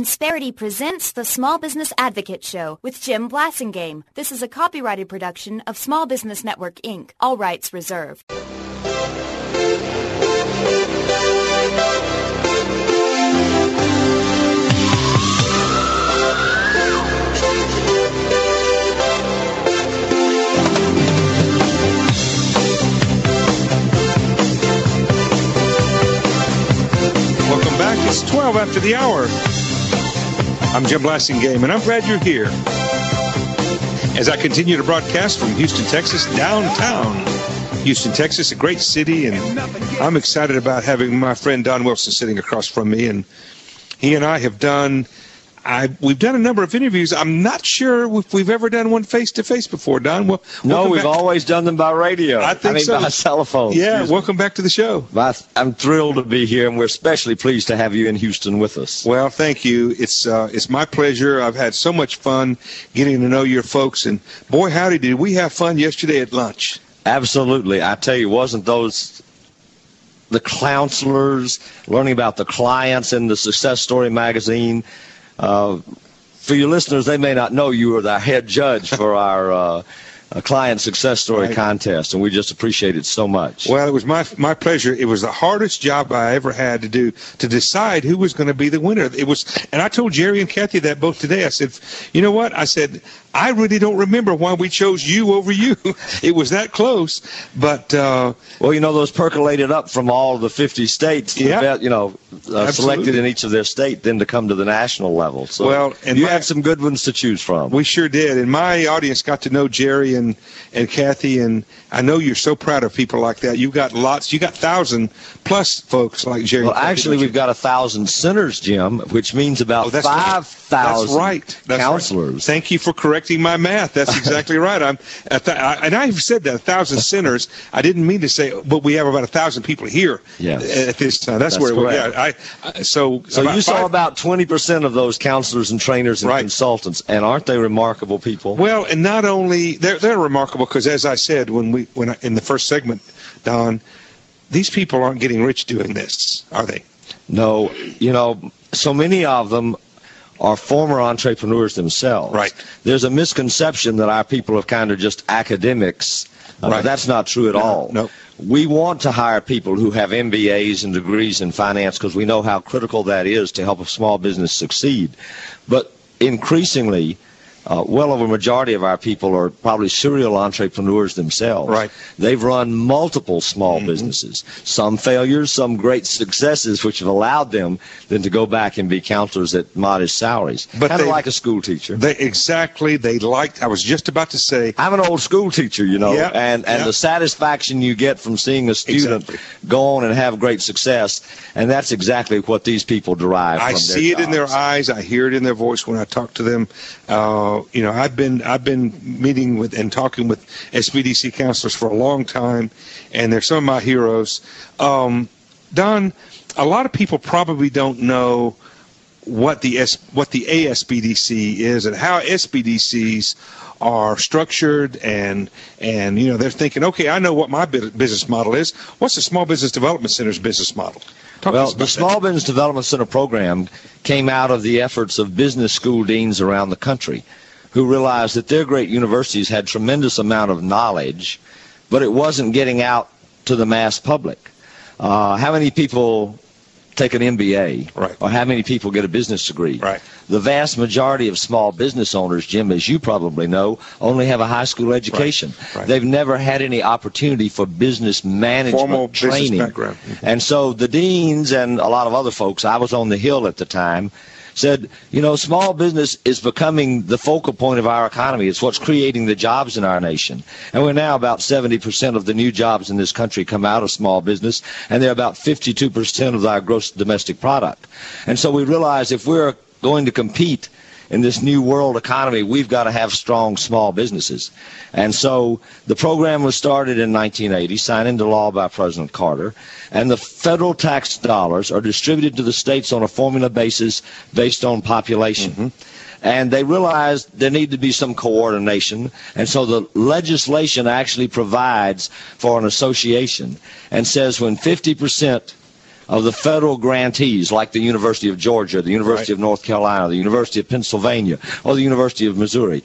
Insperity presents the Small Business Advocate Show with Jim Blasingame. This is a copyrighted production of Small Business Network, Inc. All rights reserved. Welcome back. It's 12 after the hour. I'm Jim Blasingame, and I'm glad you're here as I continue to broadcast from Houston, Texas, downtown Houston, Texas, a great city, and I'm excited about having my friend Don Wilson sitting across from me, and he and I have done we've done a number of interviews. I'm not sure if we've ever done one face-to-face before, Don. No, we've always done them by radio. I mean, so. By telephone. Yeah, welcome back to the show. I'm thrilled to be here, and we're especially pleased to have you in Houston with us. Well, thank you. It's my pleasure. I've had so much fun getting to know your folks, and boy, howdy, did we have fun yesterday at lunch. Absolutely. I tell you, wasn't those the counselors learning about the clients in the Success Story magazine? For your listeners, they may not know you were the head judge for our client success story contest, and we just appreciate it so much. Well, it was my pleasure. It was the hardest job I ever had to do, to decide who was going to be the winner. It was, and I told Jerry and Kathy that both today. I said, you know what? I said, I really don't remember why we chose you over you. It was that close. But well, you know, those percolated up from all the 50 states. Yeah, selected in each of their state, then to come to the national level. So well, and you had some good ones to choose from. We sure did, and my audience got to know Jerry and Kathy, and I know you're so proud of people like that. You've got lots. You got 1,000+ folks like Jerry. Well, actually, we've got 1,000 centers, Jim, which means about 5,000 counselors. Right. Thank you for correcting my math. That's exactly right. And I've said that 1,000 centers. I didn't mean to say, but we have about 1,000 people here at this time. That's where we're at. So you saw about 20% of those counselors and trainers and consultants, and aren't they remarkable people? Well, and not only they're remarkable because, as I said in the first segment, Don, these people aren't getting rich doing this, are they? No. You know, so many of them are former entrepreneurs themselves. Right. There's a misconception that our people are kind of just academics. That's not true at all. No. We want to hire people who have MBAs and degrees in finance because we know how critical that is to help a small business succeed. But increasingly, well over a majority of our people are probably serial entrepreneurs themselves. Right. They've run multiple small businesses, some failures, some great successes, which have allowed them then to go back and be counselors at modest salaries. But kind of like a school teacher. I was just about to say. I'm an old school teacher, you know, and the satisfaction you get from seeing a student go on and have great success, and that's exactly what these people derive from their jobs. I see it in their eyes. I hear it in their voice when I talk to them. I've been meeting with and talking with SBDC counselors for a long time, and they're some of my heroes. Don, a lot of people probably don't know what the ASBDC is and how SBDCs are structured, and they're thinking, okay, I know what my business model is. What's the Small Business Development Center's business model? Well, the Small Business Development Center program came out of the efforts of business school deans around the country who realized that their great universities had tremendous amount of knowledge, but it wasn't getting out to the mass public. How many people take an MBA? Right. Or how many people get a business degree? Right. The vast majority of small business owners, Jim, as you probably know, only have a high school education. Right. They've never had any opportunity for business management formal training. Business background. And so the deans and a lot of other folks, I was on the Hill at the time, said, small business is becoming the focal point of our economy. It's what's creating the jobs in our nation. And we're now about 70% of the new jobs in this country come out of small business, and they're about 52% of our gross domestic product. And so we realize if we're going to compete in this new world economy, we've got to have strong small businesses. And so the program was started in 1980, signed into law by President Carter, and the federal tax dollars are distributed to the states on a formula basis based on population. And they realized there needed to be some coordination, and so the legislation actually provides for an association and says when 50% of the federal grantees, like the University of Georgia, the University of North Carolina, the University of Pennsylvania, or the University of Missouri,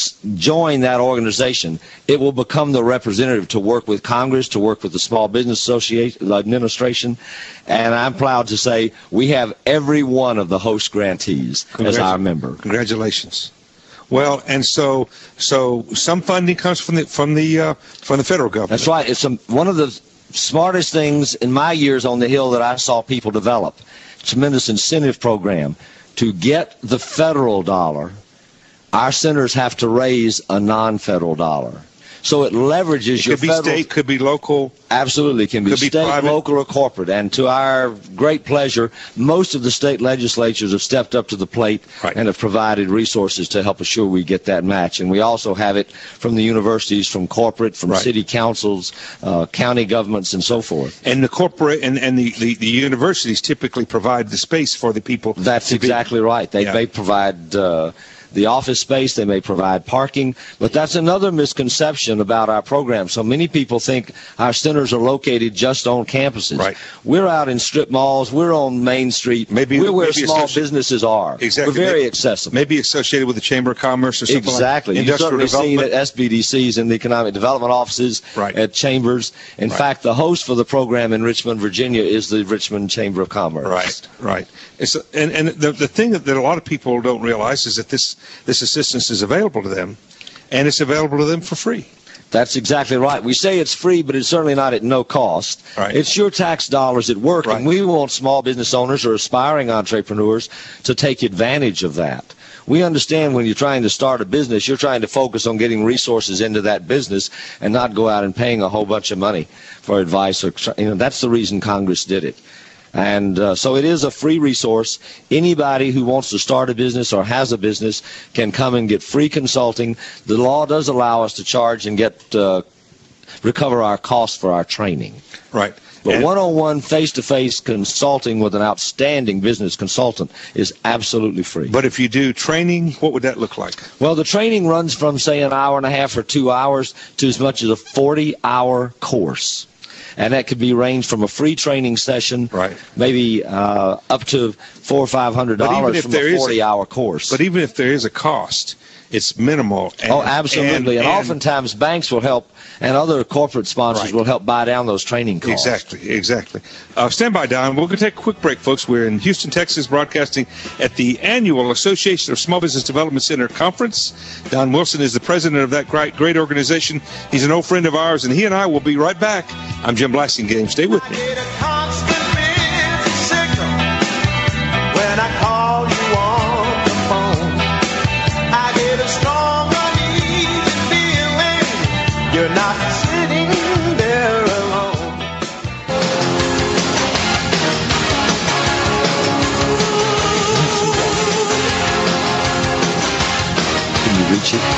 join that organization, it will become the representative to work with Congress, to work with the Small Business Association Administration, and I'm proud to say we have every one of the host grantees as our member. Congratulations. Well, and so some funding comes from the federal government. That's right. It's one of the smartest things in my years on the Hill that I saw people develop. Tremendous incentive program. To get the federal dollar, our centers have to raise a non-federal dollar. So it leverages your federal... Could be state, could be local. Absolutely. It can be state, local, or corporate. And to our great pleasure, most of the state legislatures have stepped up to the plate and have provided resources to help assure we get that match. And we also have it from the universities, from corporate, from city councils, county governments, and so forth. And the corporate and the universities typically provide the space for the people. That's exactly right. They provide... the office space, they may provide parking, but that's another misconception about our program. So many people think our centers are located just on campuses. Right. We're out in strip malls, we're on Main Street, we're where small businesses are. Exactly. We're very accessible. Maybe associated with the Chamber of Commerce or something exactly. like You've certainly seen at SBDCs in the economic development offices, at chambers. In fact, the host for the program in Richmond, Virginia is the Richmond Chamber of Commerce. Right. And the thing that a lot of people don't realize is that this assistance is available to them, and it's available to them for free. That's exactly right. We say it's free, but it's certainly not at no cost. Right. It's your tax dollars at work, and we want small business owners or aspiring entrepreneurs to take advantage of that. We understand when you're trying to start a business, you're trying to focus on getting resources into that business and not go out and paying a whole bunch of money for advice. That's the reason Congress did it. And so it is a free resource. Anybody who wants to start a business or has a business can come and get free consulting. The law does allow us to charge and recover our costs for our training. Right. But one-on-one, face-to-face consulting with an outstanding business consultant is absolutely free. But if you do training, what would that look like? Well, the training runs from, say, an hour and a half or 2 hours to as much as a 40-hour course. And that could be ranged from a free training session, maybe up to $400 or $500 from a 40-hour course. But even if there is a cost, it's minimal. Absolutely. And oftentimes banks will help, and other corporate sponsors will help buy down those training costs. Exactly. Stand by, Don. We're going to take a quick break, folks. We're in Houston, Texas, broadcasting at the annual Association of Small Business Development Center Conference. Don Wilson is the president of that great organization. He's an old friend of ours, and he and I will be right back. I'm Jim Blasingame. Stay with me. You're not sitting there alone. Can you reach it?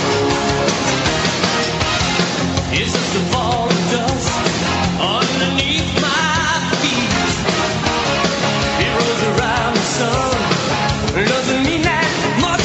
It's just a ball of dust underneath my feet. It rolls around the sun. It doesn't mean that much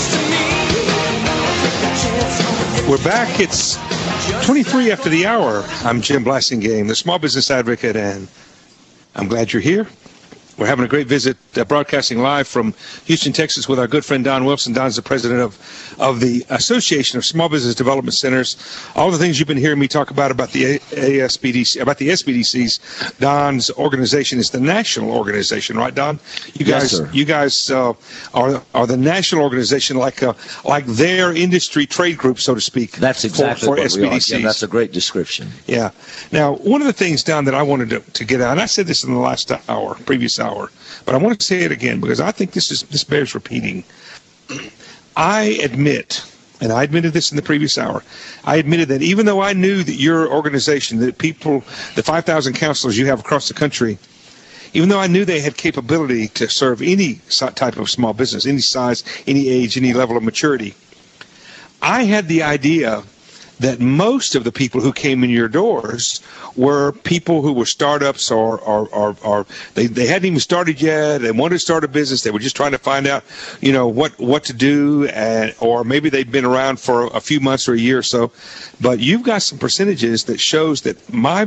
to me. We're back. It's 23 after the hour. I'm Jim Blasingame, the small business advocate, and I'm glad you're here. We're having a great visit, broadcasting live from Houston, Texas, with our good friend Don Wilson. Don's the president of the Association of Small Business Development Centers. All the things you've been hearing me talk about the ASBDC, about the SBDCs. Don's organization is the national organization, right, Don? Yes, sir. You guys are the national organization, like their industry trade group, so to speak. That's exactly for what SBDCs. we are. Yeah, that's a great description. Yeah. Now, one of the things, Don, that I wanted to get out, and I said this in the last previous hour, but I want to say it again because I think this bears repeating. I admit, and I admitted this in the previous hour, I admitted that even though I knew that your organization, the 5,000 counselors you have across the country, even though I knew they had capability to serve any type of small business, any size, any age, any level of maturity, I had the idea that most of the people who came in your doors were people who were startups or they hadn't even started yet. They wanted to start a business. They were just trying to find out, what to do, or maybe they'd been around for a few months or a year or so. But you've got some percentages that shows that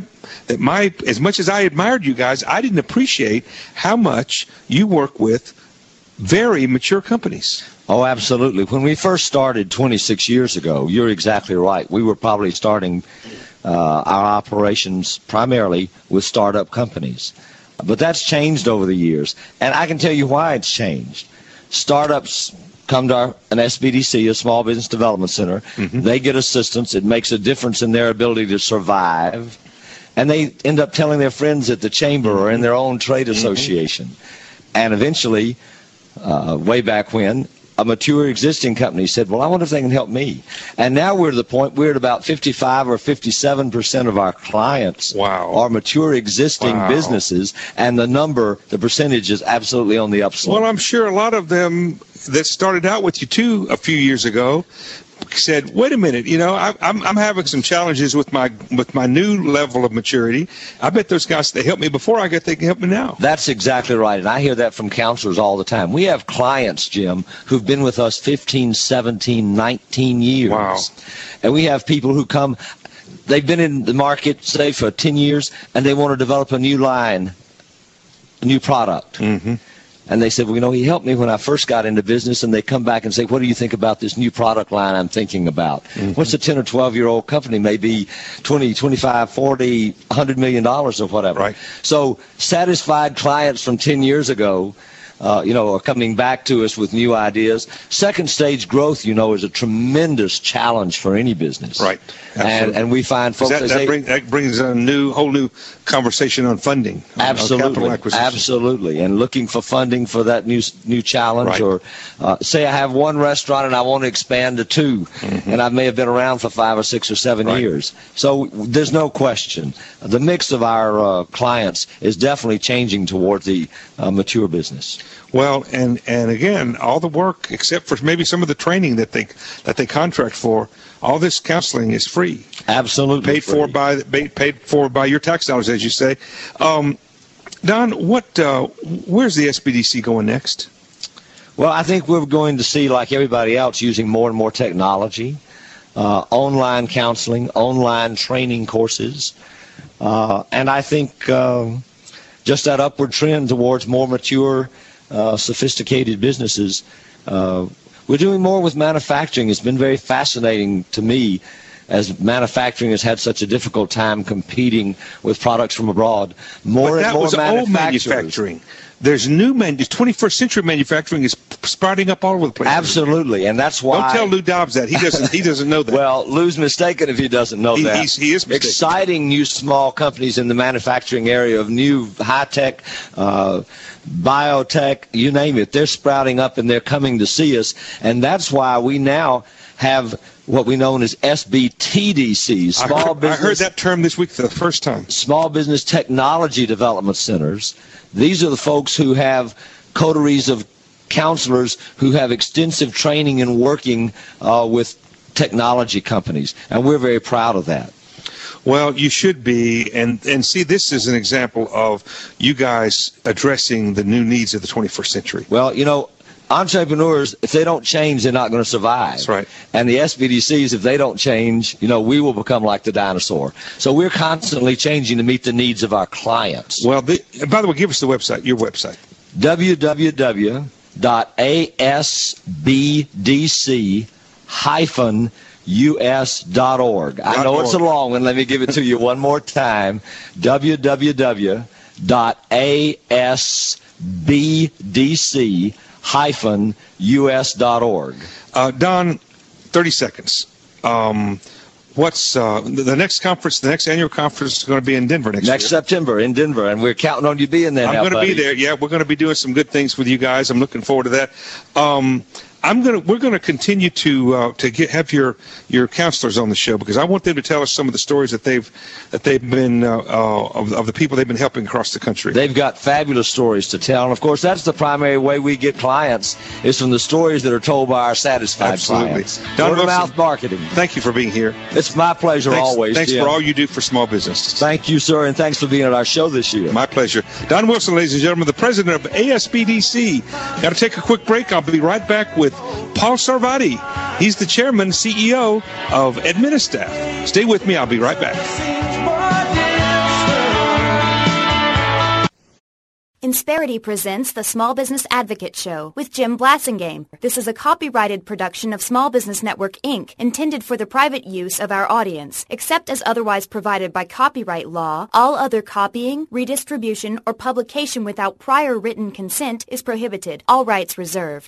as much as I admired you guys, I didn't appreciate how much you work with very mature companies. Oh, absolutely. When we first started 26 years ago, you're exactly right. We were probably starting our operations primarily with startup companies. But that's changed over the years. And I can tell you why it's changed. Startups come to an SBDC, a Small Business Development Center. Mm-hmm. They get assistance. It makes a difference in their ability to survive. And they end up telling their friends at the chamber or in their own trade association. Mm-hmm. And eventually, way back when, a mature existing company said, well, I wonder if they can help me. And now we're to the point we're at about 55 or 57% of our clients are mature existing businesses, and the percentage is absolutely on the upswing. Well, I'm sure a lot of them that started out with you, too, a few years ago said, wait a minute, I'm having some challenges with my new level of maturity. I bet those guys, they helped me before, I bet they can help me now. That's exactly right, and I hear that from counselors all the time. We have clients, Jim, who've been with us 15, 17, 19 years. Wow. And we have people who come, they've been in the market, say, for 10 years, and they want to develop a new line, a new product. Mm-hmm. And they said, well, he helped me when I first got into business. And they come back and say, what do you think about this new product line I'm thinking about? Mm-hmm. What's a 10 or 12-year-old company? Maybe 20, 25, 40, $100 million or whatever. Right. So satisfied clients from 10 years ago, are coming back to us with new ideas. Second stage growth, is a tremendous challenge for any business. Right. And we find folks that brings a whole new conversation on funding. Absolutely. On capital acquisition. Absolutely. And looking for funding for that new challenge. Right. Or say I have one restaurant and I want to expand to two, mm-hmm. and I may have been around for 5 or 6 or 7 years. So there's no question. The mix of our clients is definitely changing towards the mature business. Well, and again, all the work except for maybe some of the training that they contract for, all this counseling is free. Absolutely paid for by your tax dollars, as you say. Don, where's the SBDC going next? Well, I think we're going to see, like everybody else, using more and more technology, online counseling, online training courses, and I think just that upward trend towards more mature, sophisticated businesses. We're doing more with manufacturing. It's been very fascinating to me, as manufacturing has had such a difficult time competing with products from abroad. More and more old manufacturing. There's new 21st century manufacturing is sprouting up all over the place. Absolutely, and that's why. Don't tell Lou Dobbs that. He doesn't know that. Well, Lou's mistaken if he doesn't know that. He is mistaken. Exciting new small companies in the manufacturing area of new high-tech, biotech, you name it. They're sprouting up and they're coming to see us, and that's why we now have what we know as SBTDCs. I heard that term this week for the first time. Small Business Technology Development Centers. These are the folks who have coteries of counselors who have extensive training in working with technology companies, and we're very proud of that. Well, you should be, and see, this is an example of you guys addressing the new needs of the 21st century. Well, entrepreneurs, if they don't change, they're not going to survive. That's right. And the SBDCs, if they don't change, we will become like the dinosaur. So we're constantly changing to meet the needs of our clients. Well, by the way, give us the website, your website. www.asbdc-us.org. I know it's a long one. Let me give it to you one more time. www.asbdc-us.org. Don, 30 seconds. What's the next conference? The next annual conference is going to be in Denver next year. September in Denver, and we're counting on you being there. I'm going to be there. Yeah, we're going to be doing some good things with you guys. I'm looking forward to that. we're gonna continue to have your counselors on the show, because I want them to tell us some of the stories that they've been of the people they've been helping across the country. They've got fabulous stories to tell, and of course that's the primary way we get clients, is from the stories that are told by our satisfied clients. Don Word of mouth marketing. Thank you for being here. It's my pleasure always. Thanks for all you do for small business. Thank you, sir, and thanks for being at our show this year. My pleasure. Don Wilson, ladies and gentlemen, the president of ASBDC. Got to take a quick break. I'll be right back with Paul Sarvadi. He's the chairman, CEO of Administaff. Stay with me. I'll be right back. Insperity presents the Small Business Advocate Show with Jim Blasingame. This is a copyrighted production of Small Business Network, Inc., intended for the private use of our audience. Except as otherwise provided by copyright law, all other copying, redistribution, or publication without prior written consent is prohibited. All rights reserved.